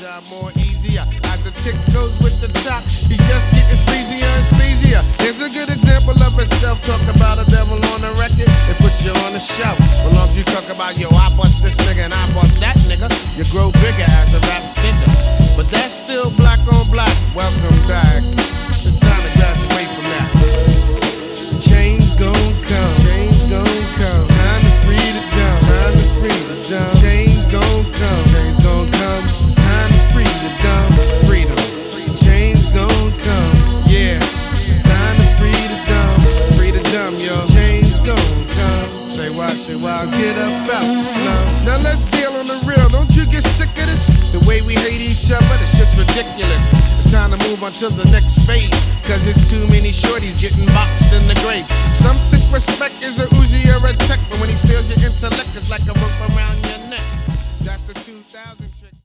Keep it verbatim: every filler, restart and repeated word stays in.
job more easier. As the tick goes with the top, he's just getting sleazier and sleazier. Here's a good example of himself. Talk about a devil on a record, it puts you on the shelf. As long as you talk about, yo, I bust this nigga and I bust that nigga, you grow bigger as a rap figure. But that's still black on black. Welcome back. It's time to graduate from that. Change gon' come. Change gon' come. Time to free the dumb. Time to free the dumb. Change gon' come. Change gon' come. It's time to free the dumb. Freedom. Change gon' come. Yeah. It's time to free the dumb. Free the dumb, yo. Change gon' come. Say why, say why. So get up out the slum. Now let's deal on the real. Don't you get sick of this? The way we hate each other, this shit's ridiculous. It's time to move on to the next phase, cause it's too many shorties getting boxed in the grave. Some think respect is a Uzi or a tech, but when he steals your intellect, it's like a rope around your neck. That's the two thousand trick.